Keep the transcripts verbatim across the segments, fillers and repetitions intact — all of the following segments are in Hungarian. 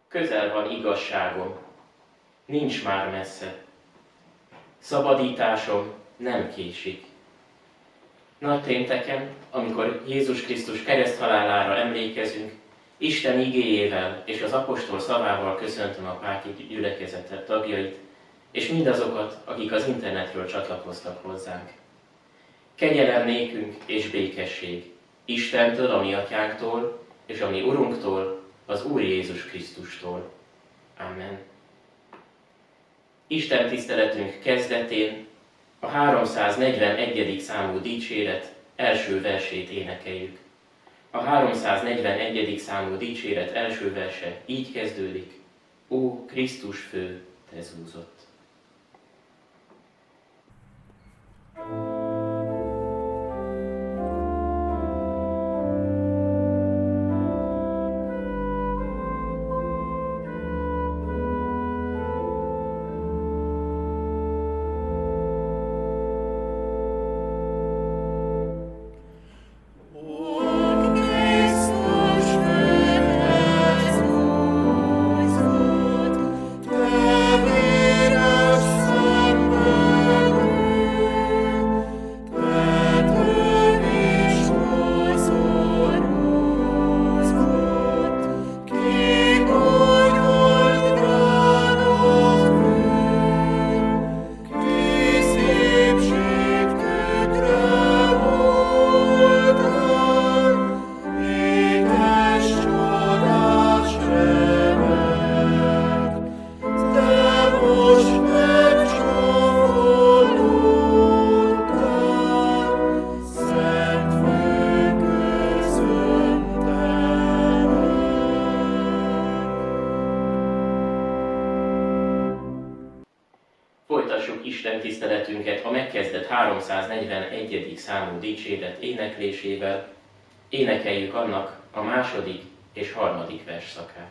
Közel van igazságom, nincs már messze. Szabadításom nem késik. Nagypénteken, amikor Jézus Krisztus kereszthalálára emlékezünk, Isten igéjével és az apostol szavával köszöntöm a Páki gyülekezet tagjait, és mindazokat, akik az internetről csatlakoztak hozzánk. Kegyelem nékünk és békesség Istentől, a mi atyánktól, és a mi Urunktól, az Úr Jézus Krisztustól. Amen. Isten tiszteletünk kezdetén a háromszáznegyvenegyedik számú dicséret első versét énekeljük. A háromszáznegyvenegyedik számú dicséret első verse így kezdődik: Ó, Krisztus fő, te zúzott. Folytassuk Isten tiszteletünket a megkezdett háromszáznegyvenegyedik számú dicséret éneklésével. Énekeljük annak a második és harmadik versszakát.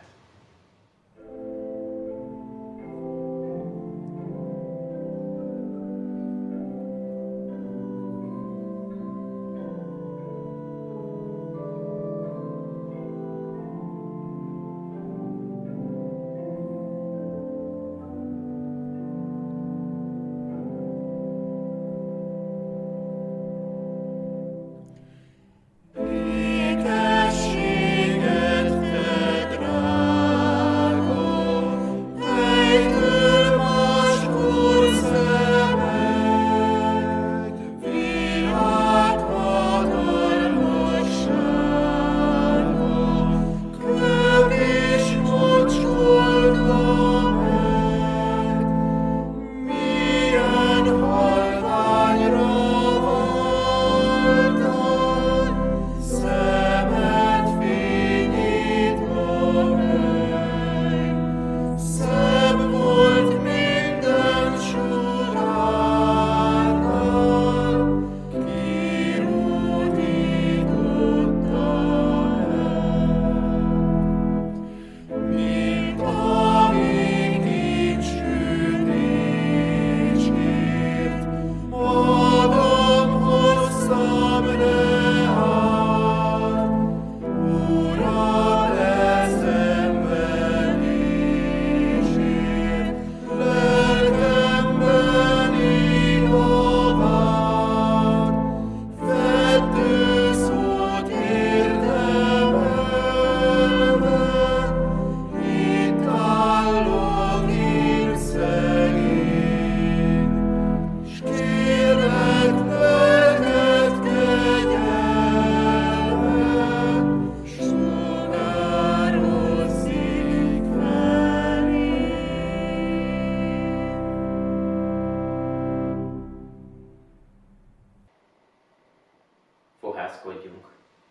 Fohászkodjunk.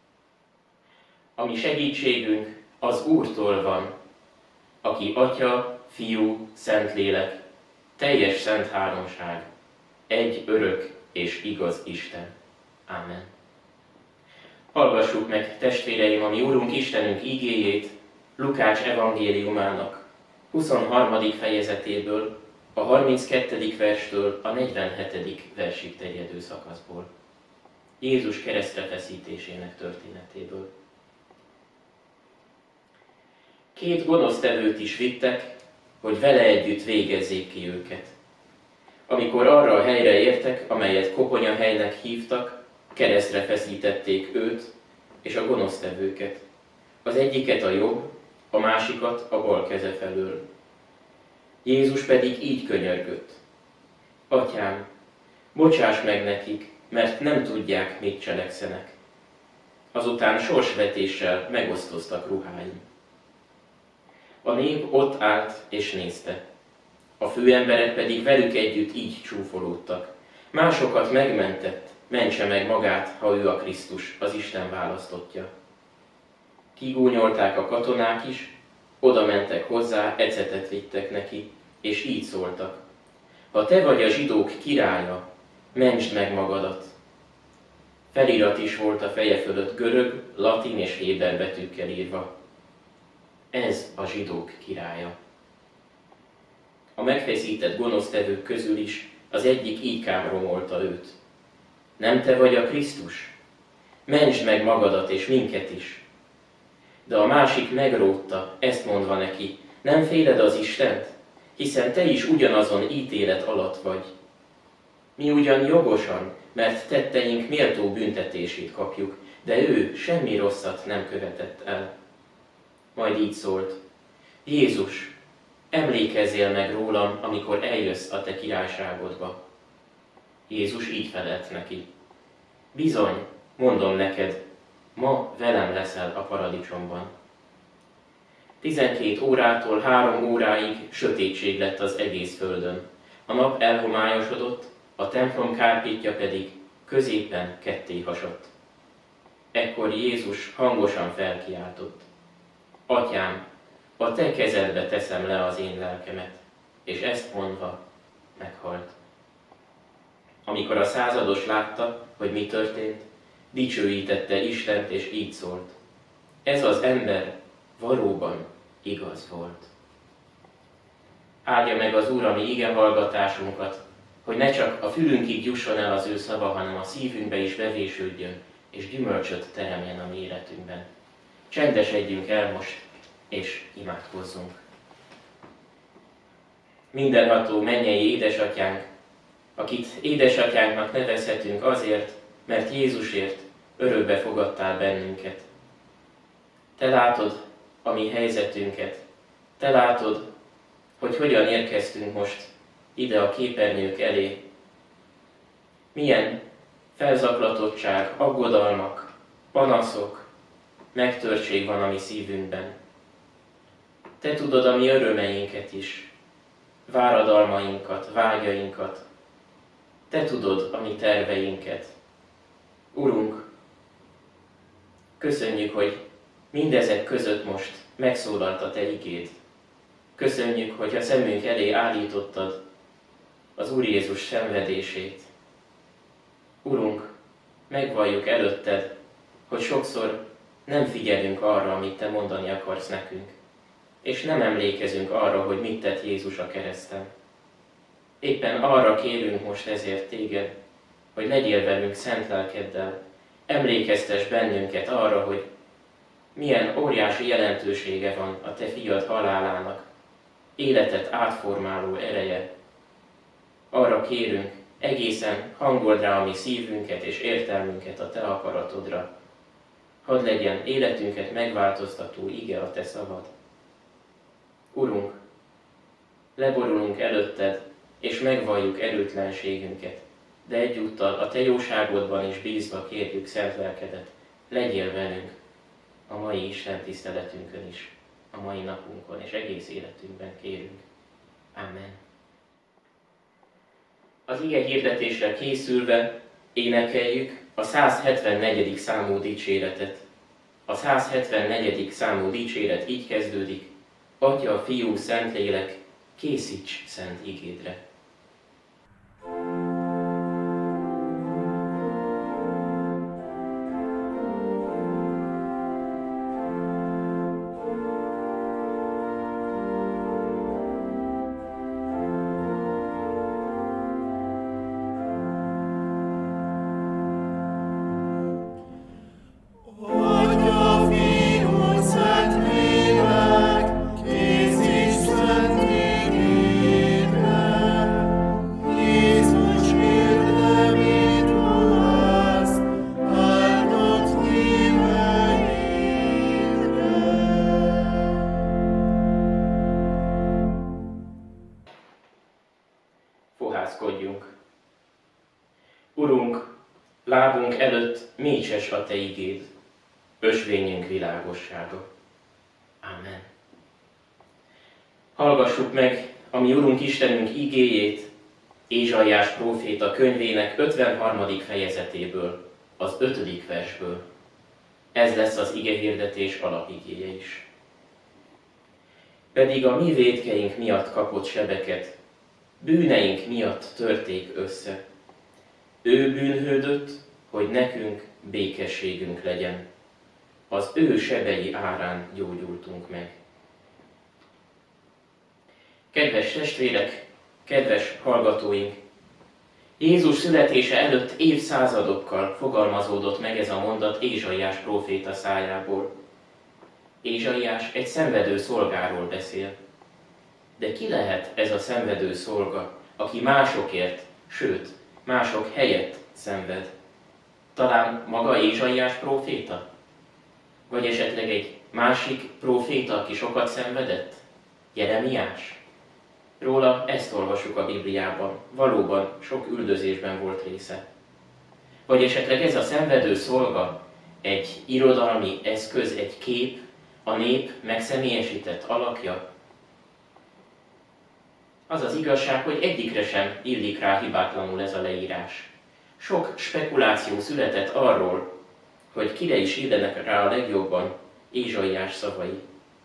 A mi segítségünk az Úrtól van, aki Atya, Fiú, Szentlélek, teljes szent háromság, egy örök és igaz Isten. Amen. Hallgassuk meg, testvéreim, a mi Úrunk Istenünk igéjét Lukács evangéliumának huszonharmadik fejezetéből, a harminckettedik verstől a negyvenhetedik versig terjedő szakaszból. Jézus keresztre feszítésének történetéből. Két gonosztevőt is vittek, hogy vele együtt végezzék ki őket. Amikor arra a helyre értek, amelyet koponyahelynek hívtak, keresztre feszítették őt és a gonosztevőket. Az egyiket a jobb, a másikat a bal keze felől. Jézus pedig így könyörgött: Atyám, bocsáss meg nekik, mert nem tudják, mit cselekszenek. Azután sorsvetéssel megosztoztak ruháim. A nép ott állt és nézte. A főemberek pedig velük együtt így csúfolódtak. Másokat megmentett, mentse meg magát, ha ő a Krisztus, az Isten választottja. Kigúnyolták a katonák is, oda mentek hozzá, ecetet vittek neki, és így szóltak: Ha te vagy a zsidók királya, mentsd meg magadat. Felirat is volt a feje fölött görög, latin és héber betűkkel írva: Ez a zsidók királya. A megfeszített gonosztevők közül is az egyik így kámromolta őt: Nem te vagy a Krisztus? Mentsd meg magadat és minket is. De a másik megrótta, ezt mondva neki: Nem féled az Istent? Hiszen te is ugyanazon ítélet alatt vagy. Mi ugyan jogosan, mert tetteink méltó büntetését kapjuk, de ő semmi rosszat nem követett el. Majd így szólt: Jézus, emlékezzél meg rólam, amikor eljössz a te királyságodba. Jézus így felelt neki: Bizony, mondom neked, ma velem leszel a paradicsomban. Tizenkét órától három óráig sötétség lett az egész földön. A nap elhomályosodott, a templom kárpítja pedig középen ketté hasadt. Ekkor Jézus hangosan felkiáltott: Atyám, a te kezedbe teszem le az én lelkemet, és ezt mondva meghalt. Amikor a százados látta, hogy mi történt, dicsőítette Istent, és így szólt: Ez az ember valóban igaz volt. Áldja meg az Úr a mi igehallgatásunkat, hogy ne csak a fülünkig jusson el az ő szava, hanem a szívünkbe is bevésődjön, és gyümölcsöt teremjen a mi életünkben. Csendesedjünk el most, és imádkozzunk. Mindenható mennyei édesatyánk, akit édesatyánknak nevezhetünk azért, mert Jézusért örökbe fogadtál bennünket. Te látod a mi helyzetünket, te látod, hogy hogyan érkeztünk most ide a képernyők elé. Milyen felzaklatottság, aggodalmak, panaszok, megtörtség van a mi szívünkben. Te tudod a mi örömeinket is, váradalmainkat, vágyainkat. Te tudod a mi terveinket. Urunk, köszönjük, hogy mindezek között most megszólalt a Te igéd. Köszönjük, hogy a szemünk elé állítottad az Úr Jézus szenvedését. Urunk, megvalljuk előtted, hogy sokszor nem figyelünk arra, amit Te mondani akarsz nekünk, és nem emlékezünk arra, hogy mit tett Jézus a kereszten. Éppen arra kérünk most ezért Téged, hogy legyél velünk szent lelkeddel, emlékeztess bennünket arra, hogy milyen óriási jelentősége van a Te fiad halálának, életet átformáló ereje. Arra kérünk, egészen hangold rá a mi szívünket és értelmünket a Te akaratodra. Hadd legyen életünket megváltoztató ige a Te szavad. Urunk, leborulunk előtted, és megvalljuk erőtlenségünket, de egyúttal a Te jóságodban is bízva kérjük szent lelkedet, legyél velünk a mai Isten tiszteletünkön is, a mai napunkon és egész életünkben kérünk. Amen. Az ige hirdetésre készülve énekeljük a száz hetvennegyedik számú dicséretet. A száz hetvennegyedik számú dicséret így kezdődik: Atya, Fiú, Szentlélek, készíts szent igédre. Atya, Fiú, Szentlélek, megalázkodjunk. Urunk, lábunk előtt mécses a Te igéd, ösvényünk világossága. Ámen. Hallgassuk meg a mi Urunk Istenünk igéjét Ézsaiás próféta könyvének ötvenharmadik fejezetéből, az ötödik versből. Ez lesz az igehirdetés alapigéje is. Pedig a mi vétkeink miatt kapott sebeket, bűneink miatt törték össze. Ő bűnhődött, hogy nekünk békességünk legyen. Az ő sebei árán gyógyultunk meg. Kedves testvérek, kedves hallgatóink! Jézus születése előtt évszázadokkal fogalmazódott meg ez a mondat Ézsaiás próféta szájából. Ézsaiás egy szenvedő szolgáról beszél. De ki lehet ez a szenvedő szolga, aki másokért, sőt, mások helyett szenved? Talán maga Ézsaiás próféta? Vagy esetleg egy másik próféta, aki sokat szenvedett? Jeremiás? Róla ezt olvassuk a Bibliában. Valóban sok üldözésben volt része. Vagy esetleg ez a szenvedő szolga egy irodalmi eszköz, egy kép, a nép megszemélyesített alakja? Az az igazság, hogy egyikre sem illik rá hibátlanul ez a leírás. Sok spekuláció született arról, hogy kire is illenek rá a legjobban Ézsaiás szavai.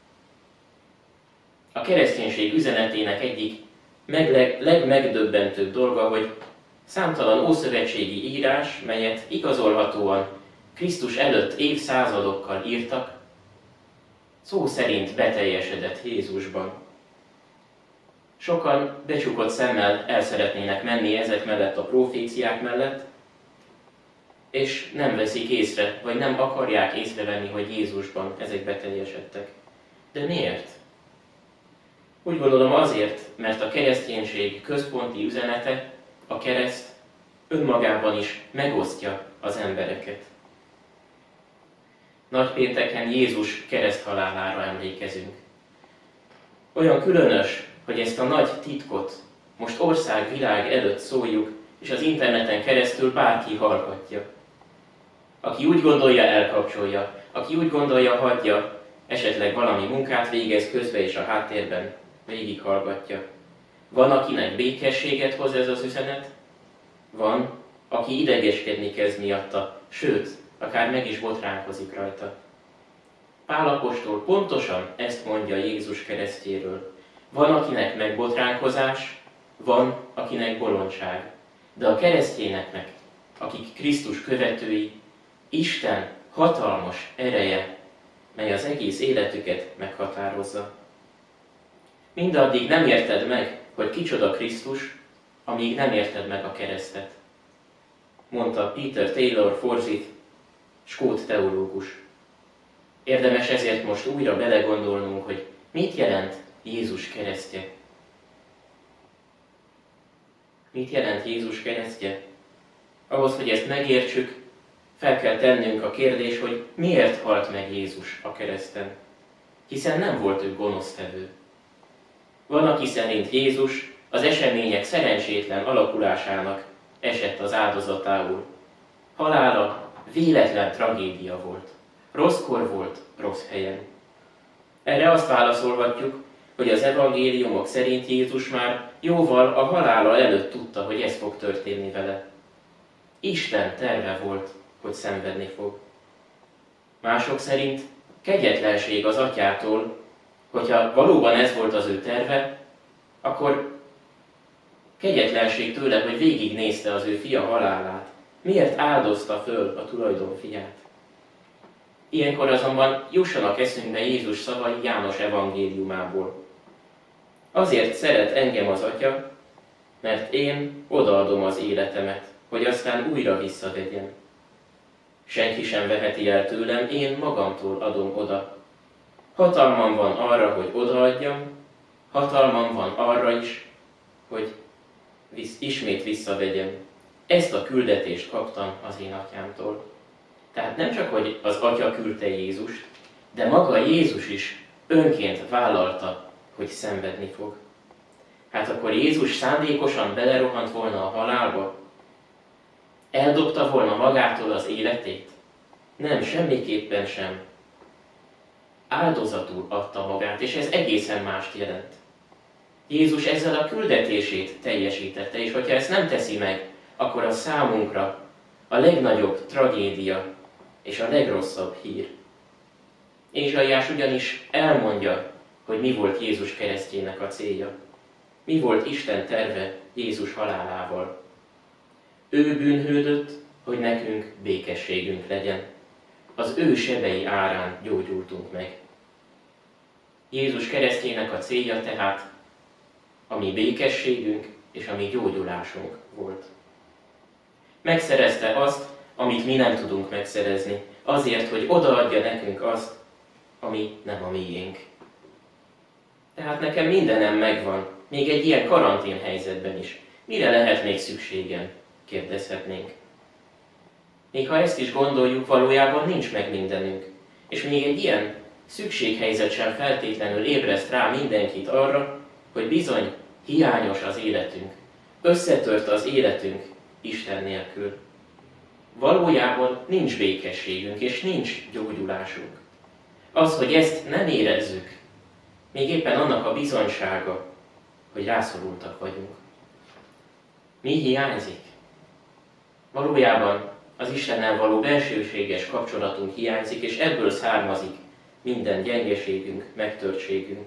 A kereszténység üzenetének egyik meg, legmegdöbbentőbb dolga, hogy számtalan ószövetségi írás, melyet igazolhatóan Krisztus előtt évszázadokkal írtak, szó szerint beteljesedett Jézusban. Sokan becsukott szemmel el szeretnének menni ezek mellett a proféciák mellett, és nem veszik észre, vagy nem akarják észrevenni, hogy Jézusban ezek beteljesedtek. De miért? Úgy gondolom azért, mert a kereszténység központi üzenete, a kereszt önmagában is megosztja az embereket. Nagypénteken Jézus kereszthalálára emlékezünk. Olyan különös, hogy ezt a nagy titkot most ország-világ előtt szóljuk, és az interneten keresztül bárki hallhatja. Aki úgy gondolja, elkapcsolja, aki úgy gondolja, hagyja, esetleg valami munkát végez közbe és a háttérben végighallgatja. Van, akinek békességet hoz ez az üzenet, van, aki idegeskedni kezd miatta, sőt, akár meg is botránkozik rajta. Pál apostol pontosan ezt mondja Jézus keresztjéről. Van, akinek meg botránkozás, van, akinek bolondság. De a keresztényeknek, akik Krisztus követői, Isten hatalmas ereje, mely az egész életüket meghatározza. Mindaddig nem érted meg, hogy kicsoda Krisztus, amíg nem érted meg a keresztet. Mondta Peter Taylor Forsyth, skót teológus. Érdemes ezért most újra belegondolnunk, hogy mit jelent Jézus keresztje. Mit jelent Jézus keresztje? Ahhoz, hogy ezt megértsük, fel kell tennünk a kérdés, hogy miért halt meg Jézus a kereszten. Hiszen nem volt ő gonosztevő. Van, aki szerint Jézus az események szerencsétlen alakulásának esett az áldozatául. Halála véletlen tragédia volt. Rosszkor volt, rossz helyen. Erre azt válaszolhatjuk, hogy az evangéliumok szerint Jézus már jóval a halála előtt tudta, hogy ez fog történni vele. Isten terve volt, hogy szenvedni fog. Mások szerint kegyetlenség az atyától, hogyha valóban ez volt az ő terve, akkor kegyetlenség tőle, hogy végignézte az ő fia halálát. Miért áldozta föl a tulajdon fiát? Ilyenkor azonban jussanak eszünkbe Jézus szavai János evangéliumából. Azért szeret engem az Atya, mert én odaadom az életemet, hogy aztán újra visszavegyem. Senki sem veheti el tőlem, én magamtól adom oda. Hatalmam van arra, hogy odaadjam, hatalmam van arra is, hogy visz, ismét visszavegyem. Ezt a küldetést kaptam az én atyámtól. Tehát nem csak, hogy az Atya küldte Jézust, de maga Jézus is önként vállalta, hogy szenvedni fog. Hát akkor Jézus szándékosan belerohant volna a halálba? Eldobta volna magától az életét? Nem, semmiképpen sem. Áldozatul adta magát, és ez egészen mást jelent. Jézus ezzel a küldetését teljesítette, és hogyha ezt nem teszi meg, akkor az számunkra a legnagyobb tragédia és a legrosszabb hír. Ézsaiás ugyanis elmondja, hogy mi volt Jézus keresztjének a célja. Mi volt Isten terve Jézus halálával. Ő bűnhődött, hogy nekünk békességünk legyen. Az ő sebei árán gyógyultunk meg. Jézus keresztjének a célja tehát a mi békességünk és a mi gyógyulásunk volt. Megszerezte azt, amit mi nem tudunk megszerezni, azért, hogy odaadja nekünk azt, ami nem a miénk. Tehát nekem mindenem megvan, még egy ilyen karantén helyzetben is. Mire lehet még szükségem? Kérdezhetnénk. Még ha ezt is gondoljuk, valójában nincs meg mindenünk. És még egy ilyen szükséghelyzet sem feltétlenül ébreszt rá mindenkit arra, hogy bizony hiányos az életünk. Összetört az életünk Isten nélkül. Valójában nincs békességünk és nincs gyógyulásunk. Az, hogy ezt nem érezzük, még éppen annak a bizonysága, hogy rászorultak vagyunk. Mi hiányzik? Valójában az Istennel való bensőséges kapcsolatunk hiányzik, és ebből származik minden gyengeségünk, megtörtségünk.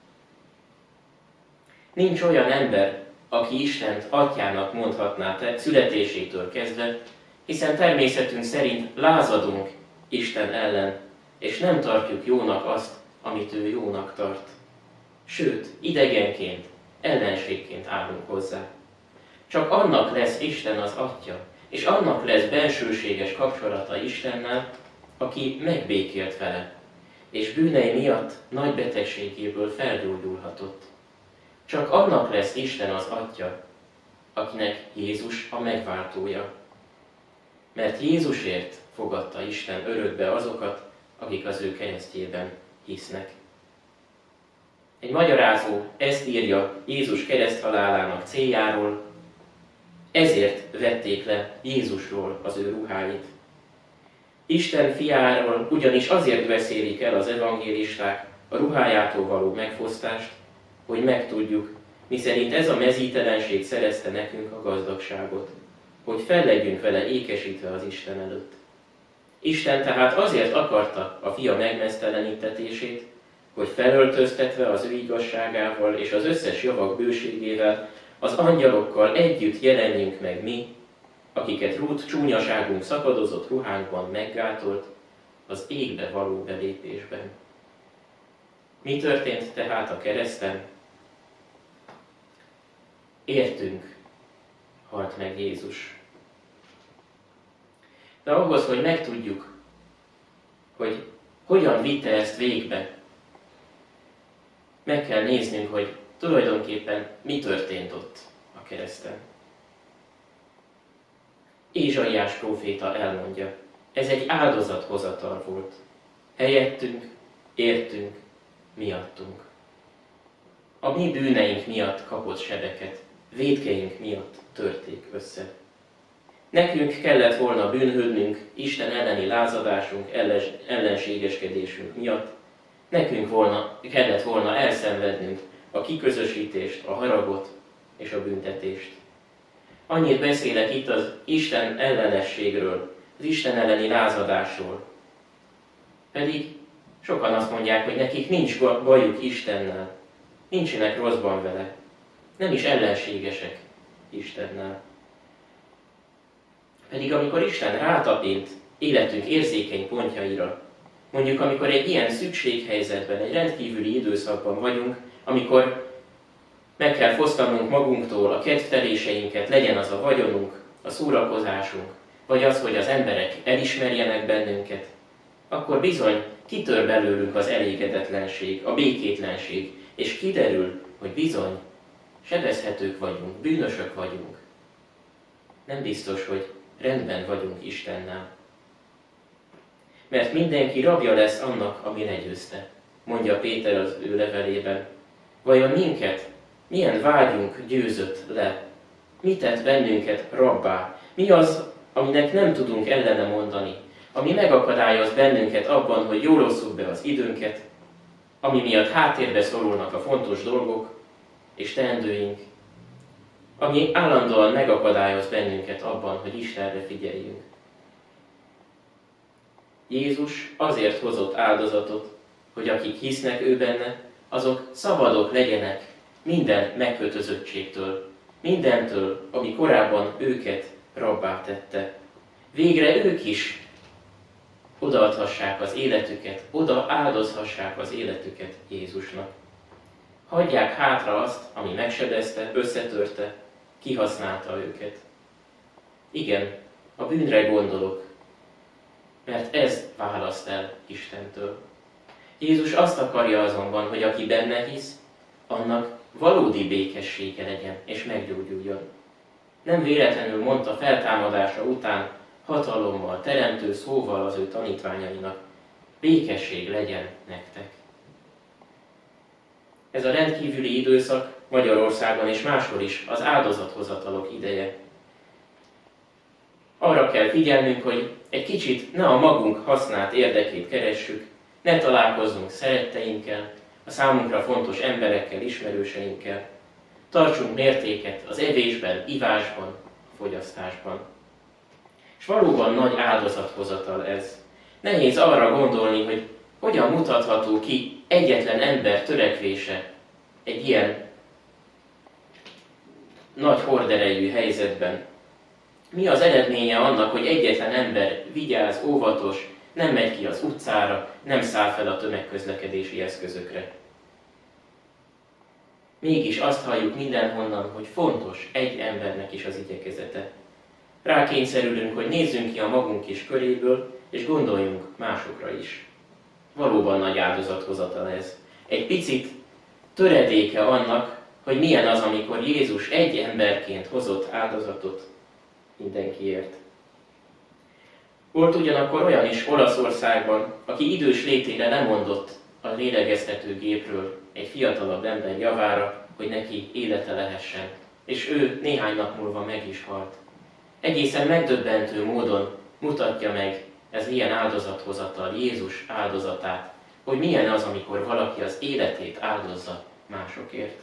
Nincs olyan ember, aki Istent atyának mondhatná születésétől kezdve, hiszen természetünk szerint lázadunk Isten ellen, és nem tartjuk jónak azt, amit ő jónak tart. Sőt, idegenként, ellenségként állunk hozzá. Csak annak lesz Isten az Atya, és annak lesz bensőséges kapcsolata Istennel, aki megbékélt vele, és bűnei miatt nagy betegségéből felgyógyulhatott. Csak annak lesz Isten az Atya, akinek Jézus a megváltója. Mert Jézusért fogadta Isten örökbe azokat, akik az ő keresztjében hisznek. Egy magyarázó ezt írja Jézus kereszthalálának céljáról, ezért vették le Jézusról az ő ruháit. Isten fiáról ugyanis azért beszélik el az evangélisták a ruhájától való megfosztást, hogy megtudjuk, miszerint ez a mezítelenség szerezte nekünk a gazdagságot, hogy fel legyünk vele ékesítve az Isten előtt. Isten tehát azért akarta a fia megmeztelenítetését, hogy felöltöztetve az ő igazságával és az összes javak bőségével az angyalokkal együtt jelenjünk meg mi, akiket rút csúnyaságunk szakadozott ruhánkban meggátolt az égbe való belépésben. Mi történt tehát a kereszten? Értünk halt meg Jézus. De ahhoz, hogy megtudjuk, hogy hogyan vitte ezt végbe, meg kell néznünk, hogy tulajdonképpen mi történt ott a kereszten. Ézsaiás próféta elmondja, ez egy áldozathozatal volt. Helyettünk, értünk, miattunk. A mi bűneink miatt kapott sebeket, vétkeink miatt törték össze. Nekünk kellett volna bűnhődnünk Isten elleni lázadásunk, ellenségeskedésünk miatt, nekünk volna, kellett volna elszenvednünk a kiközösítést, a haragot és a büntetést. Annyit beszélek itt az Isten ellenességről, az Isten elleni lázadásról. Pedig sokan azt mondják, hogy nekik nincs bajuk Istennel, nincsenek rosszban vele, nem is ellenségesek Istennel. Pedig amikor Isten rátapint életünk érzékeny pontjaira, mondjuk amikor egy ilyen szükséghelyzetben, egy rendkívüli időszakban vagyunk, amikor meg kell fosztanunk magunktól a kedvteléseinket, legyen az a vagyonunk, a szórakozásunk, vagy az, hogy az emberek elismerjenek bennünket, akkor bizony kitör belőlünk az elégedetlenség, a békétlenség, és kiderül, hogy bizony sebezhetők vagyunk, bűnösök vagyunk. Nem biztos, hogy rendben vagyunk Istennel. Mert mindenki rabja lesz annak, ami legyőzte, mondja Péter az ő levelében. Vajon minket milyen vágyunk győzött le, mi tett bennünket rabbá, mi az, aminek nem tudunk ellene mondani, ami megakadályoz bennünket abban, hogy jól osszuk be az időnket, ami miatt háttérbe szorulnak a fontos dolgok és teendőink, ami állandóan megakadályoz bennünket abban, hogy Istenre figyeljünk. Jézus azért hozott áldozatot, hogy akik hisznek ő benne, azok szabadok legyenek minden megkötözöttségtől, mindentől, ami korábban őket rabbá tette. Végre ők is odaadhassák az életüket, oda áldozhassák az életüket Jézusnak. Hagyják hátra azt, ami megsebezte, összetörte, kihasználta őket. Igen, a bűnre gondolok, mert ez választ el Istentől. Jézus azt akarja azonban, hogy aki benne hisz, annak valódi békessége legyen és meggyógyuljon. Nem véletlenül mondta feltámadása után hatalommal, teremtő szóval az ő tanítványainak, békesség legyen nektek. Ez a rendkívüli időszak Magyarországon és máshol is az áldozathozatalok ideje. Arra kell figyelnünk, hogy egy kicsit ne a magunk használt érdekét keressük, ne találkozzunk szeretteinkkel, a számunkra fontos emberekkel, ismerőseinkkel. Tartsunk mértéket az evésben, ivásban, a fogyasztásban. És valóban nagy áldozathozatal ez. Nehéz arra gondolni, hogy hogyan mutatható ki egyetlen ember törekvése egy ilyen nagy horderejű helyzetben. Mi az eredménye annak, hogy egyetlen ember vigyáz, óvatos, nem megy ki az utcára, nem száll fel a tömegközlekedési eszközökre. Mégis azt halljuk mindenhonnan, hogy fontos egy embernek is az igyekezete. Rákényszerülünk, hogy nézzünk ki a magunk is köréből, és gondoljunk másokra is. Valóban nagy áldozathozatal ez. Egy picit töredéke annak, hogy milyen az, amikor Jézus egy emberként hozott áldozatot mindenkiért. Volt ugyanakkor olyan is Olaszországban, aki idős létére lemondott a lélegeztetőgépről egy fiatalabb ember javára, hogy neki élete lehessen. És ő néhány nap múlva meg is halt. Egészen megdöbbentő módon mutatja meg ez ilyen áldozathozatal, Jézus áldozatát, hogy milyen az, amikor valaki az életét áldozza másokért.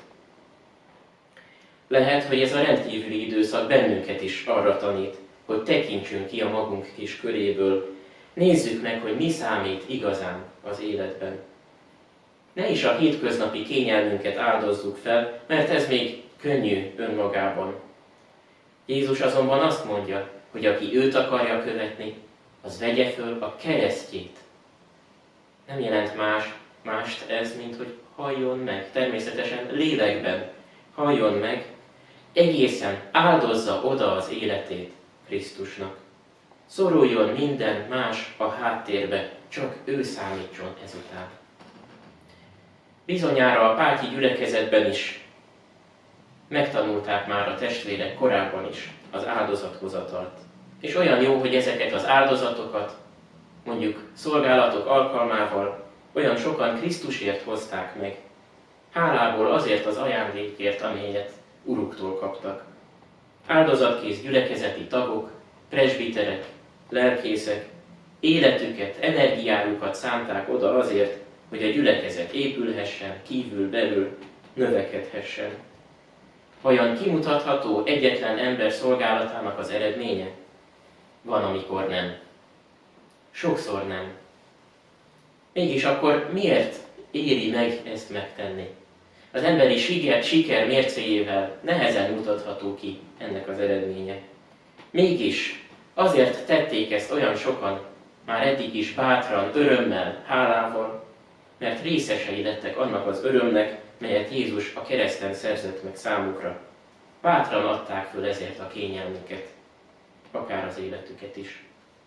Lehet, hogy ez a rendkívüli időszak bennünket is arra tanít, hogy tekintsünk ki a magunk kis köréből, nézzük meg, hogy mi számít igazán az életben. Ne is a hétköznapi kényelmünket áldozzuk fel, mert ez még könnyű önmagában. Jézus azonban azt mondja, hogy aki őt akarja követni, az vegye föl a keresztjét. Nem jelent más, mást ez, mint hogy halljon meg, természetesen lélekben halljon meg, egészen áldozza oda az életét Krisztusnak. Szoruljon minden más a háttérbe, csak ő számítson ezután. Bizonyára a pálti gyülekezetben is megtanulták már a testvérek korábban is az áldozathozatalt. És olyan jó, hogy ezeket az áldozatokat, mondjuk szolgálatok alkalmával olyan sokan Krisztusért hozták meg, hálából azért az ajándékért, amelyet uruktól kaptak. Áldozatkész gyülekezeti tagok, presbiterek, lelkészek életüket, energiájukat szánták oda azért, hogy a gyülekezet épülhessen, kívül-belül növekedhessen. Vajon kimutatható egyetlen ember szolgálatának az eredménye? Van, amikor nem. Sokszor nem. Mégis akkor miért éri meg ezt megtenni? Az emberi siker, siker mércéjével nehezen mutatható ki ennek az eredménye. Mégis azért tették ezt olyan sokan, már eddig is bátran, örömmel, hálával, mert részesei lettek annak az örömnek, melyet Jézus a kereszten szerzett meg számukra. Bátran adták föl ezért a kényelmüket, akár az életüket is.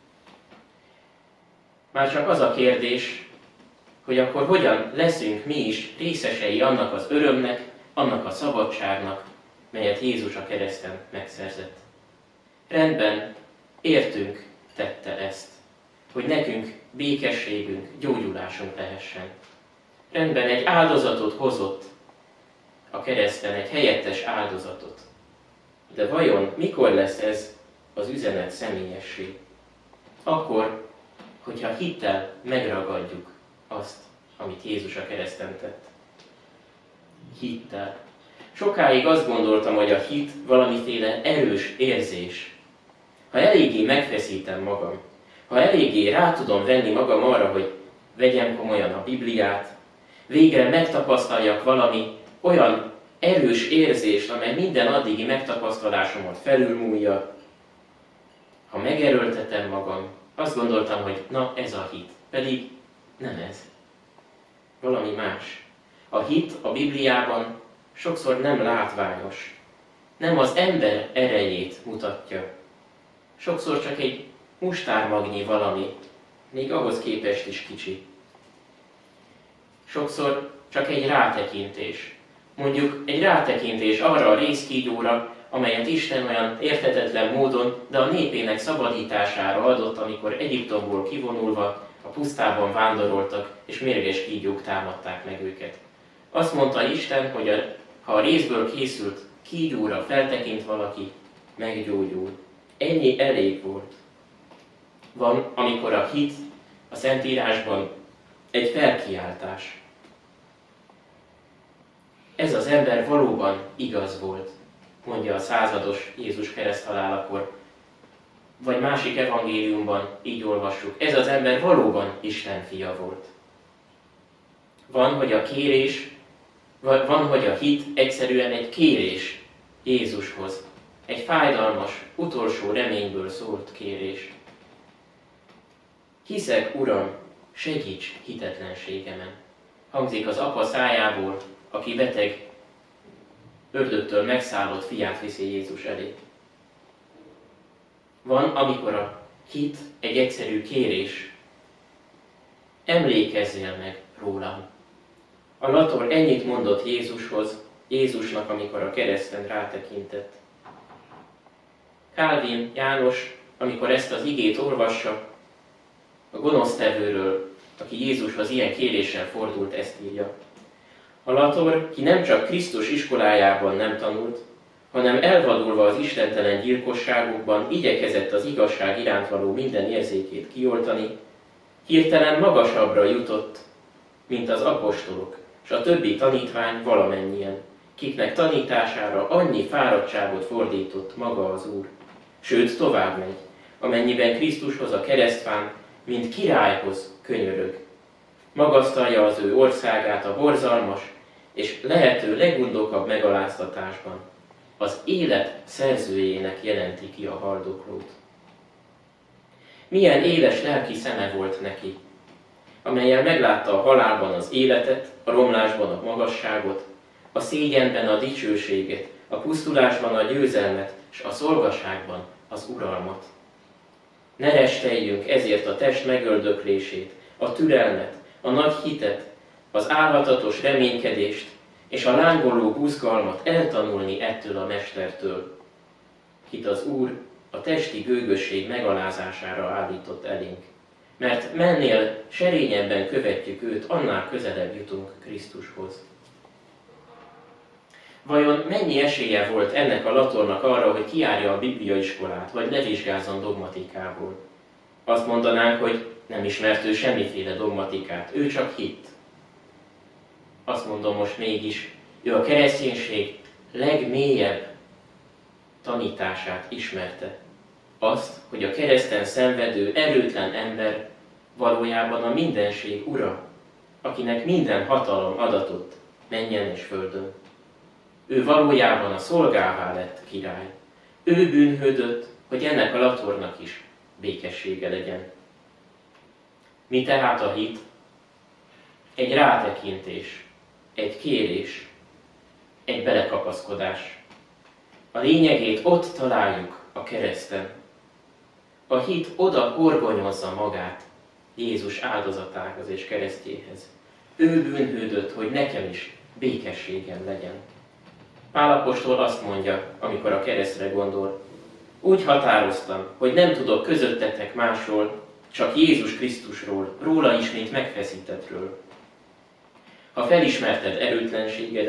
Már csak az a kérdés, hogy akkor hogyan leszünk mi is részesei annak az örömnek, annak a szabadságnak, melyet Jézus a kereszten megszerzett. Rendben, értünk tette ezt, hogy nekünk békességünk, gyógyulásunk lehessen. Rendben, egy áldozatot hozott a kereszten egy helyettes áldozatot. De vajon mikor lesz ez az üzenet személyessé? Akkor, hogyha hittel megragadjuk azt, amit Jézus a kereszten tett. Hittel. Sokáig azt gondoltam, hogy a hit valamiféle erős érzés. Ha eléggé megfeszítem magam, ha eléggé rá tudom venni magam arra, hogy vegyem komolyan a Bibliát, végre megtapasztaljak valami olyan erős érzést, amely minden addigi megtapasztalásomat felülmúlja, ha megerőltetem magam, azt gondoltam, hogy na ez a hit. Pedig nem ez. Valami más. A hit a Bibliában sokszor nem látványos. Nem az ember erejét mutatja. Sokszor csak egy mustármagnyi valami, még ahhoz képest is kicsi. Sokszor csak egy rátekintés. Mondjuk egy rátekintés arra a részkígyóra, amelyet Isten olyan érthetetlen módon, de a népének szabadítására adott, amikor Egyiptomból kivonulva a pusztában vándoroltak, és mérges kígyók támadták meg őket. Azt mondta Isten, hogy a, ha a részből készült kígyóra feltekint valaki, meggyógyul. Ennyi elég volt. Van, amikor a hit a Szentírásban egy felkiáltás. Ez az ember valóban igaz volt, mondja a százados Jézus kereszthalálakor. Vagy másik evangéliumban így olvassuk. Ez az ember valóban Isten fia volt. Van, hogy a kérés, van, hogy a hit egyszerűen egy kérés Jézushoz. Egy fájdalmas, utolsó reményből szólt kérés. Hiszek, Uram, segíts hitetlenségemen. Hangzik az apa szájából, aki beteg, ördögtől megszállott fiát viszi Jézus elé. Van, amikor a hit egy egyszerű kérés. Emlékezzél meg rólam. A lator ennyit mondott Jézushoz, Jézusnak, amikor a kereszten rátekintett. Kálvin János, amikor ezt az igét olvassa, a gonosztevőről, aki Jézushoz ilyen kéréssel fordult, ezt írja. A lator, ki nem csak Krisztus iskolájában nem tanult, hanem elvadulva az istentelen gyilkosságokban igyekezett az igazság iránt való minden érzékét kioltani, hirtelen magasabbra jutott, mint az apostolok, és a többi tanítvány valamennyien, kiknek tanítására annyi fáradtságot fordított maga az Úr. Sőt, tovább megy, amennyiben Krisztushoz a keresztfán, mint királyhoz könyörög. Magasztalja az ő országát a borzalmas és lehető legundokabb megaláztatásban. Az élet szerzőjének jelenti ki a haldoklót. Milyen éles lelki szeme volt neki, amellyel meglátta a halálban az életet, a romlásban a magasságot, a szégyenben a dicsőséget, a pusztulásban a győzelmet, és a szolgaságban az uralmat. Ne resteljünk ezért a test megöldöklését, a türelmet, a nagy hitet, az álhatatos reménykedést és a lángoló buzgalmat eltanulni ettől a mestertől, kit az Úr a testi gőgösség megalázására állított elénk. Mert mennél serényebben követjük őt, annál közelebb jutunk Krisztushoz. Vajon mennyi esélye volt ennek a latornak arra, hogy kijárja a bibliaiskolát, vagy levizsgázzon dogmatikából? Azt mondanánk, hogy nem ismert ő semmiféle dogmatikát, ő csak hitt. Azt mondom most mégis, ő a kereszténység legmélyebb tanítását ismerte. Azt, hogy a kereszten szenvedő, erőtlen ember valójában a mindenség ura, akinek minden hatalom adatott mennyen és földön. Ő valójában a szolgává lett király. Ő bűnhődött, hogy ennek a latornak is békessége legyen. Mi tehát a hit? Egy rátekintés, egy kérés, egy belekapaszkodás. A lényegét ott találjuk a kereszten. A hit oda horgonyozza magát Jézus áldozatához és keresztjéhez. Ő bűnhődött, hogy nekem is békességem legyen. Pál apostol azt mondja, amikor a keresztre gondol, úgy határoztam, hogy nem tudok közöttetek másról, csak Jézus Krisztusról, róla is, mint megfeszítettről. Ha felismerted erőtlenségedet,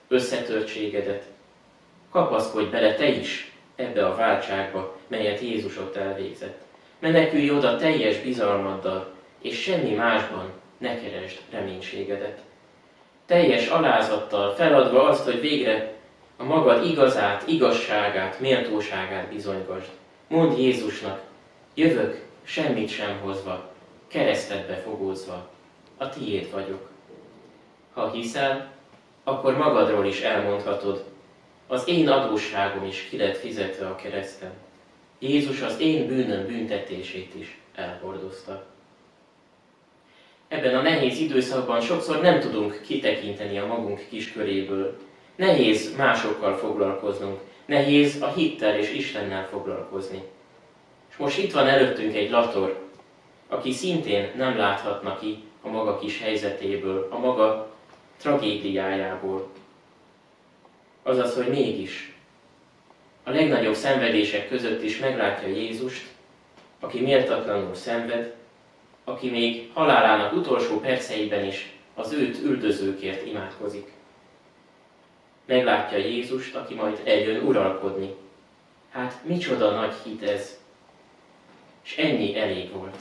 összetörtségedet. Kapaszkodj bele te is ebbe a váltságba, melyet Jézus ott elvégzett. Menekülj oda teljes bizalmaddal, és semmi másban ne keresd reménységedet. Teljes alázattal feladva azt, hogy végre a magad igazát, igazságát, méltóságát bizonygasd. Mondd Jézusnak, jövök semmit sem hozva, keresztedbe fogózva, a tiéd vagyok. Ha hiszel, akkor magadról is elmondhatod, az én adósságom is ki lett fizetve a kereszten. Jézus az én bűnöm büntetését is elhordozta. Ebben a nehéz időszakban sokszor nem tudunk kitekinteni a magunk kisköréből. Nehéz másokkal foglalkoznunk, nehéz a hittel és Istennel foglalkozni. És most itt van előttünk egy lator, aki szintén nem láthatna ki a maga kis helyzetéből, a maga tragédiájából. Azaz, hogy mégis a legnagyobb szenvedések között is meglátja Jézust, aki méltatlanul szenved, aki még halálának utolsó perceiben is az őt üldözőkért imádkozik. Meglátja Jézust, aki majd eljön uralkodni. Hát micsoda nagy hit ez! És ennyi elég volt.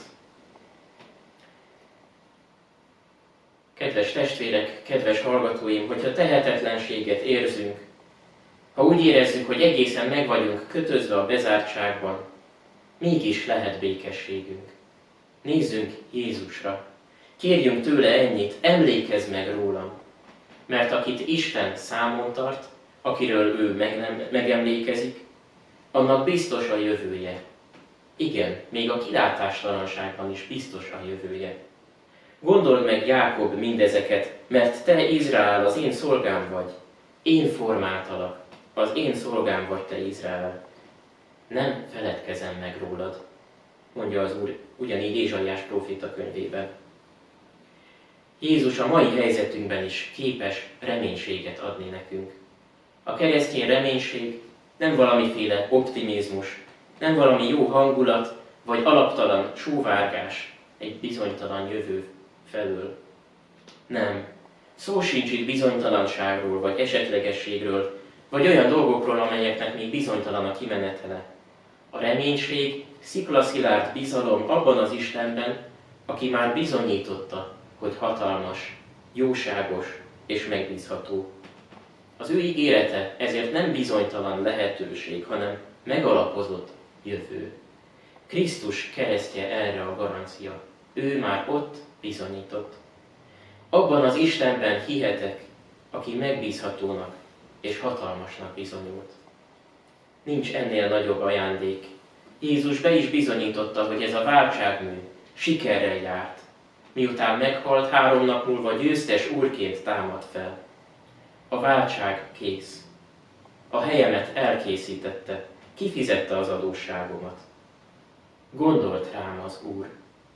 Kedves testvérek, kedves hallgatóim, hogyha tehetetlenséget érzünk, ha úgy érezzük, hogy egészen meg vagyunk kötözve a bezártságban, mégis lehet békességünk. Nézzünk Jézusra, kérjünk tőle ennyit, emlékezz meg rólam, mert akit Isten számon tart, akiről ő megemlékezik, annak biztos a jövője. Igen, még a kilátástalanságban is biztos a jövője. Gondold meg, Jákob, mindezeket, mert te, Izrael, az én szolgám vagy. Én formáltalak, az én szolgám vagy te, Izrael. Nem feledkezem meg rólad, mondja az Úr ugyanígy Ézsaiás próféta könyvében. Jézus a mai helyzetünkben is képes reménységet adni nekünk. A keresztény reménység nem valamiféle optimizmus, nem valami jó hangulat, vagy alaptalan sóvárgás egy bizonytalan jövő felől. Nem. Szó sincs itt bizonytalanságról, vagy esetlegességről, vagy olyan dolgokról, amelyeknek még bizonytalan a kimenetele. A reménység sziklaszilárd bizalom abban az Istenben, aki már bizonyította, hogy hatalmas, jóságos és megbízható. Az ő ígérete ezért nem bizonytalan lehetőség, hanem megalapozott jövő. Krisztus keresztje erre a garancia. Ő már ott bizonyított. Abban az Istenben hihetek, aki megbízhatónak és hatalmasnak bizonyult. Nincs ennél nagyobb ajándék. Jézus be is bizonyította, hogy ez a váltságmű sikerrel járt. Miután meghalt, három nap múlva győztes úrként támad fel. A váltság kész. A helyemet elkészítette, kifizette az adósságomat. Gondolt rám az Úr.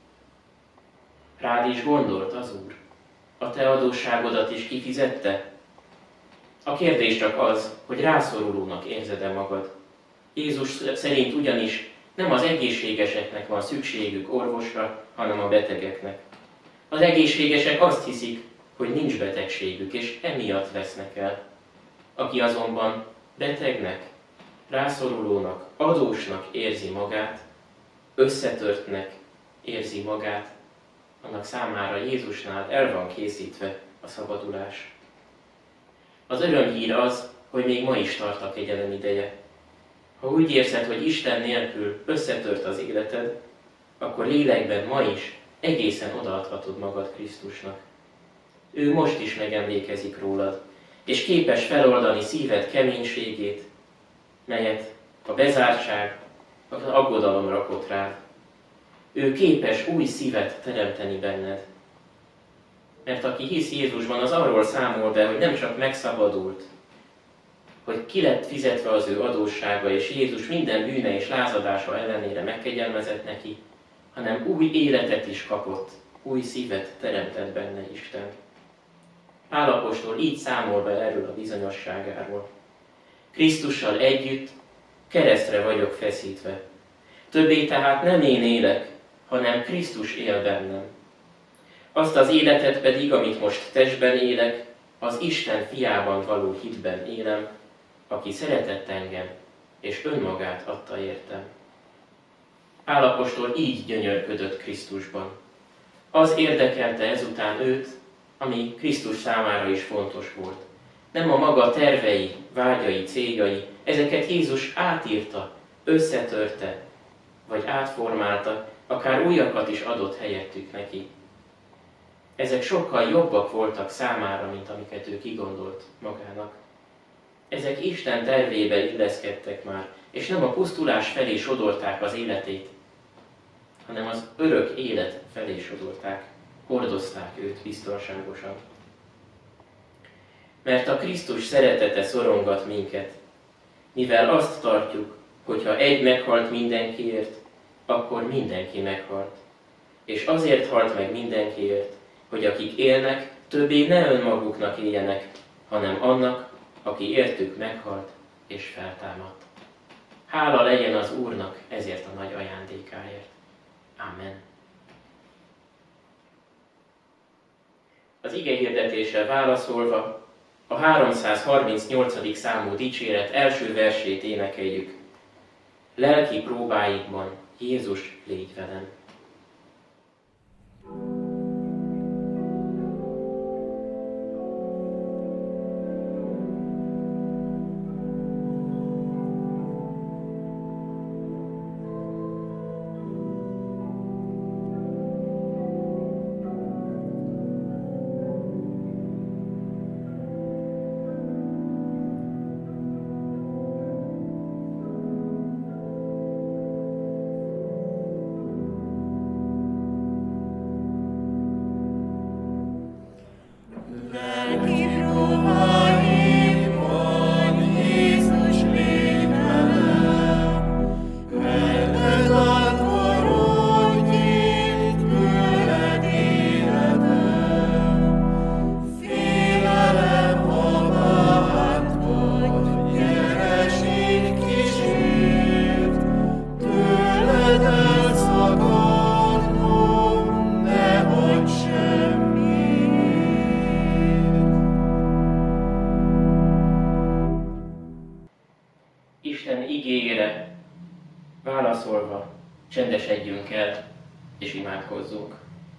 Rád is gondolt az Úr. A te adósságodat is kifizette? A kérdés csak az, hogy rászorulónak érzed-e magad. Jézus szerint ugyanis nem az egészségeseknek van szükségük orvosra, hanem a betegeknek. Az egészségesek azt hiszik, hogy nincs betegségük, és emiatt vesznek el. Aki azonban betegnek, rászorulónak, adósnak érzi magát, összetörtnek érzi magát, annak számára Jézusnál el van készítve a szabadulás. Az örömhír az, hogy még ma is tart a kegyelem ideje. Ha úgy érzed, hogy Isten nélkül összetört az életed, akkor lélekben ma is egészen odaadhatod magad Krisztusnak. Ő most is megemlékezik rólad, és képes feloldani szíved keménységét, melyet a bezártság, az aggodalom rakott rád. Ő képes új szívet teremteni benned. Mert aki hisz Jézusban, az arról számol be, hogy nem csak megszabadult, hogy ki lett fizetve az ő adóssága, és Jézus minden bűne és lázadása ellenére megkegyelmezett neki, hanem új életet is kapott, új szívet teremtett benne Isten. Pál apostol így számol be erről a bizonyosságáról. Krisztussal együtt keresztre vagyok feszítve. Többé tehát nem én élek, hanem Krisztus él bennem. Azt az életet pedig, amit most testben élek, az Isten fiában való hitben élem, aki szeretett engem, és önmagát adta értem. Pál apostol így gyönyörködött Krisztusban. Az érdekelte ezután őt, ami Krisztus számára is fontos volt. Nem a maga tervei, vágyai, céljai, ezeket Jézus átírta, összetörte, vagy átformálta, akár újakat is adott helyettük neki. Ezek sokkal jobbak voltak számára, mint amiket ő kigondolt magának. Ezek Isten tervébe illeszkedtek már, és nem a pusztulás felé sodorták az életét, hanem az örök élet felé sodorták, hordozták őt biztonságosan. Mert a Krisztus szeretete szorongat minket, mivel azt tartjuk, hogyha egy meghalt mindenkiért, akkor mindenki meghalt. És azért halt meg mindenkiért, hogy akik élnek, többé ne önmaguknak éljenek, hanem annak, aki értük meghalt és feltámadt. Hála legyen az Úrnak ezért a nagy ajándékáért. Amen. Az igehirdetéssel válaszolva a háromszázharmincnyolcadik számú dicséret első versét énekeljük. Lelki próbáikban Jézus, légy velem! Isten igéjére válaszolva csendesedjünk el és imádkozzunk.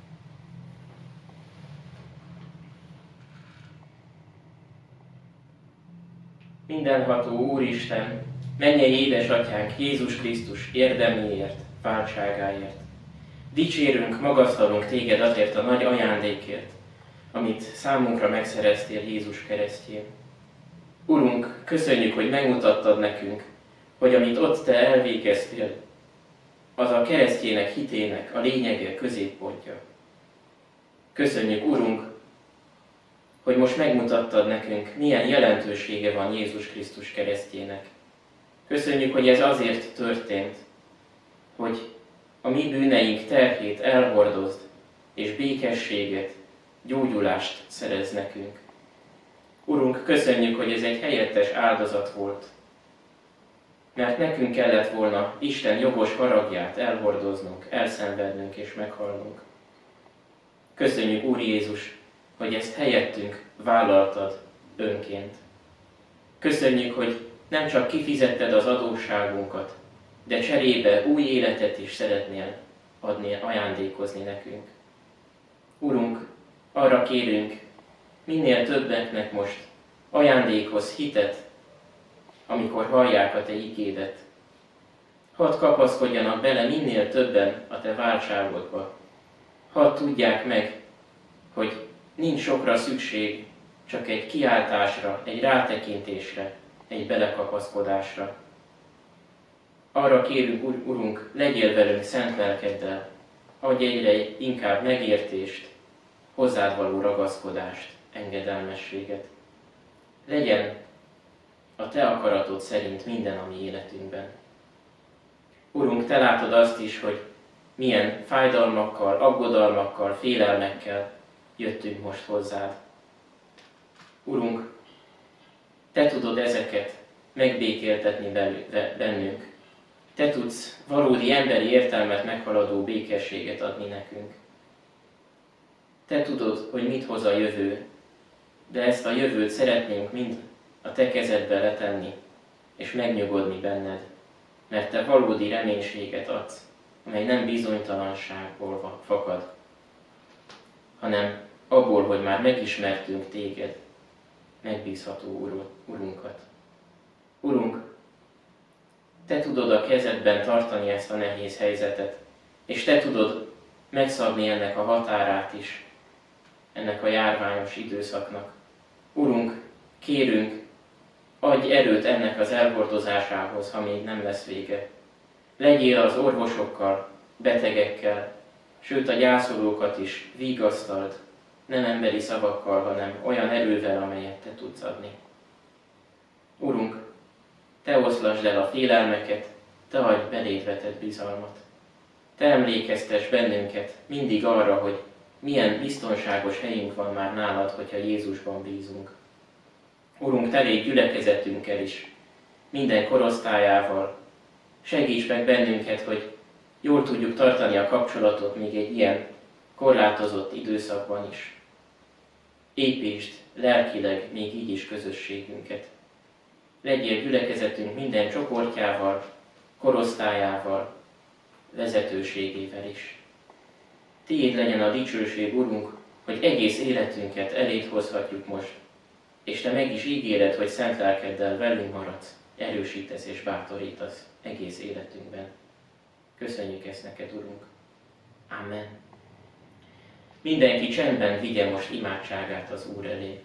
Mindenható Úristen, mennyei édesatyánk Jézus Krisztus érdeméért, váltságáért. Dicsérünk, magasztalunk téged azért a nagy ajándékért, amit számunkra megszereztél Jézus keresztjén. Urunk, köszönjük, hogy megmutattad nekünk, hogy amit ott te elvégeztél, az a keresztjének hitének a lényege, középpontja. Köszönjük, Urunk, hogy most megmutattad nekünk, milyen jelentősége van Jézus Krisztus keresztjének. Köszönjük, hogy ez azért történt, hogy a mi bűneink terhét elhordozd, és békességet, gyógyulást szerez nekünk. Urunk, köszönjük, hogy ez egy helyettes áldozat volt, mert nekünk kellett volna Isten jogos haragját elhordoznunk, elszenvednünk és meghalnunk. Köszönjük, Úr Jézus, hogy ezt helyettünk vállaltad önként. Köszönjük, hogy nem csak kifizetted az adósságunkat, de cserébe új életet is szeretnél adni, ajándékozni nekünk. Urunk, arra kérünk, minél többeknek most ajándékhoz hitet, amikor hallják a te igédet. Hadd kapaszkodjanak bele minél többen a te váltságodba. Hadd tudják meg, hogy nincs sokra szükség, csak egy kiáltásra, egy rátekintésre, egy belekapaszkodásra. Arra kérünk, Ur- Urunk, legyél velünk szent lelkeddel, adj egyre inkább megértést, hozzád való ragaszkodást, engedelmességet. Legyen a te akaratod szerint minden a mi életünkben. Urunk, te látod azt is, hogy milyen fájdalmakkal, aggodalmakkal, félelmekkel jöttünk most hozzád. Urunk, te tudod ezeket megbékéltetni bennünk. Te tudsz valódi emberi értelmet meghaladó békességet adni nekünk. Te tudod, hogy mit hoz a jövő, de ezt a jövőt szeretnénk mind a te kezedbe letenni, és megnyugodni benned, mert te valódi reménységet adsz, amely nem bizonytalanságból fakad, hanem abból, hogy már megismertünk téged, megbízható Ur- Urunkat. Urunk, te tudod a kezedben tartani ezt a nehéz helyzetet, és te tudod megszabni ennek a határát is, ennek a járványos időszaknak. Urunk, kérünk, adj erőt ennek az elhordozásához, ha még nem lesz vége. Legyél az orvosokkal, betegekkel, sőt a gyászolókat is vigasztald, nem emberi szavakkal, hanem olyan erővel, amelyet te tudsz adni. Urunk, te oszlasd el a félelmeket, te adj beléd vetett bizalmat. Te emlékeztess bennünket mindig arra, hogy milyen biztonságos helyünk van már nálad, hogyha Jézusban bízunk. Urunk, te légy gyülekezetünkkel is, minden korosztályával. Segíts meg bennünket, hogy jól tudjuk tartani a kapcsolatot még egy ilyen korlátozott időszakban is. Építsd lelkileg még így is közösségünket. Legyél gyülekezetünk minden csoportjával, korosztályával, vezetőségével is. Tiéd legyen a dicsőség, Urunk, hogy egész életünket eléd hozhatjuk most, és te meg is ígéred, hogy szent lelkeddel velünk maradsz, erősítesz és bátorítasz egész életünkben. Köszönjük ezt neked, Urunk. Amen. Mindenki csendben vigye most imádságát az Úr elé.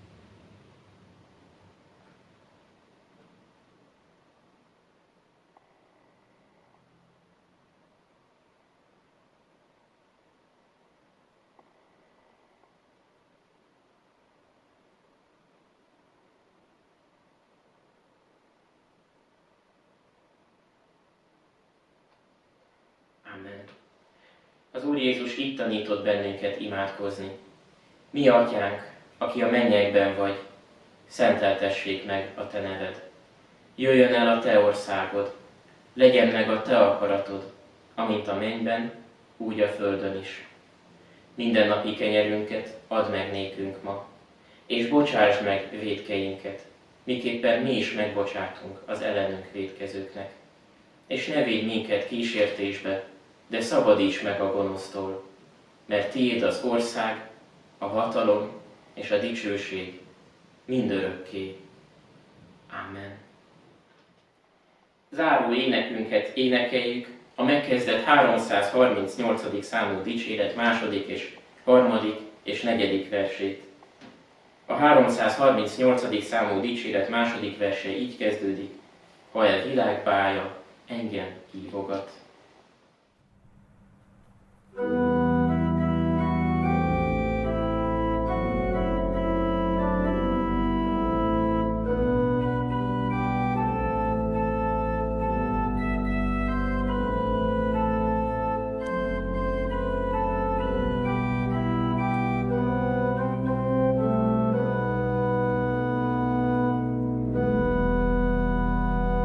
Amen. Az Úr Jézus itt tanított bennünket imádkozni. Mi atyánk, aki a mennyekben vagy, szenteltessék meg a te neved. Jöjjön el a te országod, legyen meg a te akaratod, amint a mennyben, úgy a földön is. Mindennapi kenyerünket add meg nékünk ma, és bocsásd meg vétkeinket, miképpen mi is megbocsátunk az ellenünk vétkezőknek. És ne védj minket kísértésbe, de szabadíts meg a gonosztól, mert tiéd az ország, a hatalom és a dicsőség mindörökké. Amen. Záró énekünket énekeljük, a megkezdett háromszázharmincnyolcadik számú dicséret második és harmadik és negyedik versét. A háromszázharmincnyolcadik számú dicséret második verse így kezdődik: ha e világ bája engem hívogat.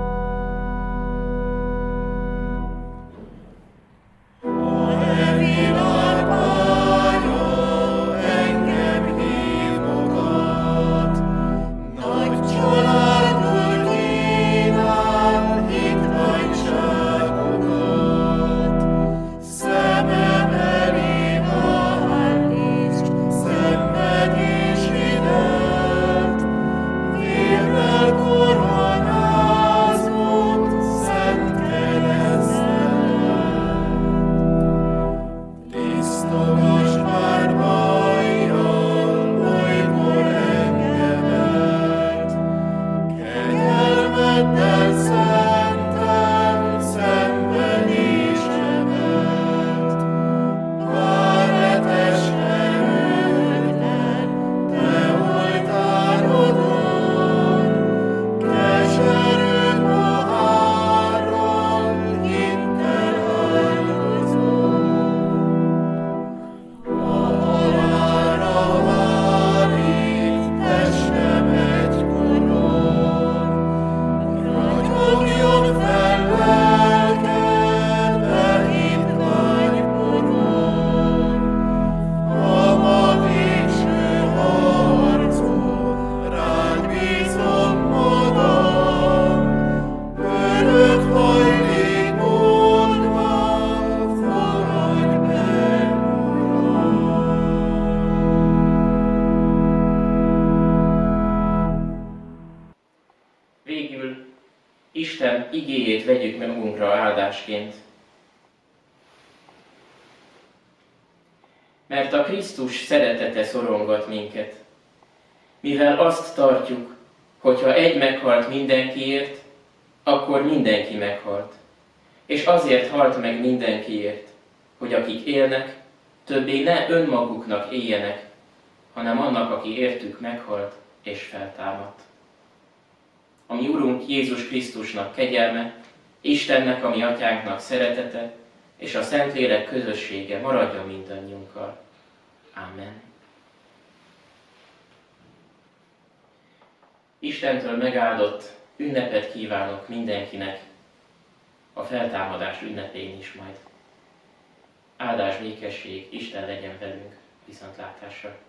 Every Isten igéjét vegyük meg magunkra áldásként. Mert a Krisztus szeretete szorongat minket, mivel azt tartjuk, hogyha egy meghalt mindenkiért, akkor mindenki meghalt. És azért halt meg mindenkiért, hogy akik élnek, többé ne önmaguknak éljenek, hanem annak, aki értük meghalt és feltámadt. A mi Urunk Jézus Krisztusnak kegyelme, Istennek, a mi Atyánknak szeretete, és a Szentlélek közössége maradjon mindannyiunkkal. Amen. Istentől megáldott ünnepet kívánok mindenkinek, a feltámadás ünnepén is majd. Áldás, békesség, Isten legyen velünk, viszontlátásra!